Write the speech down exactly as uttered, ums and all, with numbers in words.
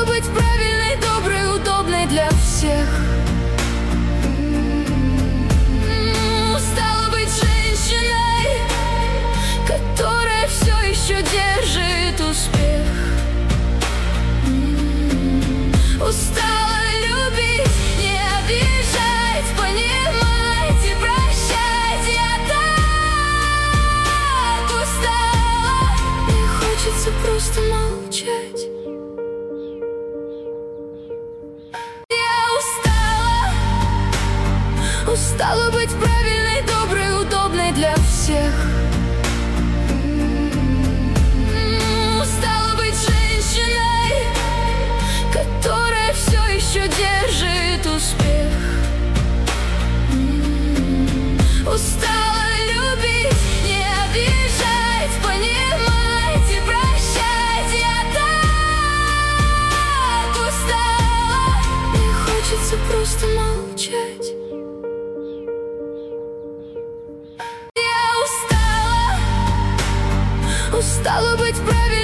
Устала быть правильной, доброй, удобной для всех. Устала быть женщиной, которая все еще держит успех. Устала любить, не обижать, понимать и прощать. Я так устала, мне хочется просто молчать. Я устала, устала быть правильной, доброй, удобной для всех. Устала быть женщиной, которая все еще держит успех. Устала любить, не обижать, понимать и прощать. Я так устала, мне хочется просто молчать. Я устала, устала быть правильной,